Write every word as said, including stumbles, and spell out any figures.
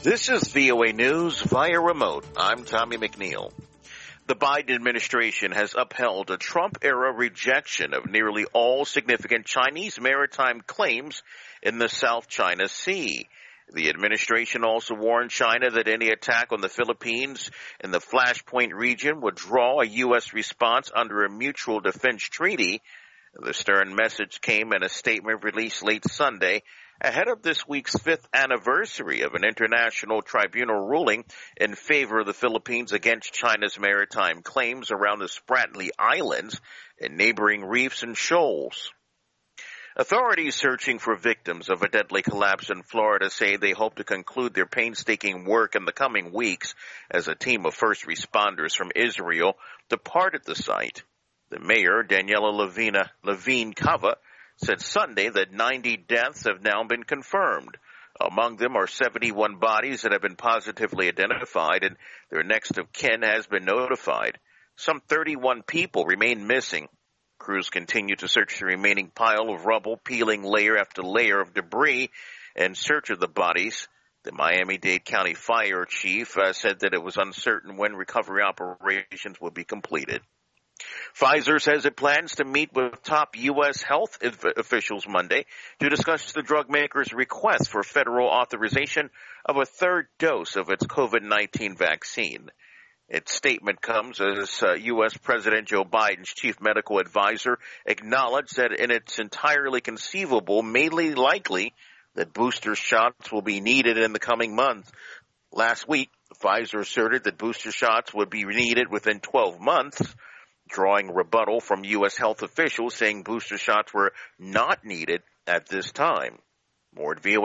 This is V O A News via remote. I'm Tommy McNeil. The Biden administration has upheld a Trump-era rejection of nearly all significant Chinese maritime claims in the South China Sea. The administration also warned China that any attack on the Philippines in the Flashpoint region would draw a U S response under a mutual defense treaty. The stern message came in a statement released late Sunday ahead of this week's fifth anniversary of an international tribunal ruling in favor of the Philippines against China's maritime claims around the Spratly Islands and neighboring reefs and shoals. Authorities searching for victims of a deadly collapse in Florida say they hope to conclude their painstaking work in the coming weeks as a team of first responders from Israel departed the site. The mayor, Daniela Levina, Levine Cava, said Sunday that ninety deaths have now been confirmed. Among them are seventy-one bodies that have been positively identified, and their next of kin has been notified. Some thirty-one people remain missing. Crews continue to search the remaining pile of rubble, peeling layer after layer of debris in search of the bodies. The Miami-Dade County Fire Chief uh, said that it was uncertain when recovery operations would be completed. Pfizer says it plans to meet with top U S health officials Monday to discuss the drug maker's request for federal authorization of a third dose of its COVID nineteen vaccine. Its statement comes as uh, U S President Joe Biden's chief medical advisor acknowledged that in it's entirely conceivable, mainly likely, that booster shots will be needed in the coming months. Last week, Pfizer asserted that booster shots would be needed within twelve months. Drawing rebuttal from U S health officials saying booster shots were not needed at this time. More at V O A.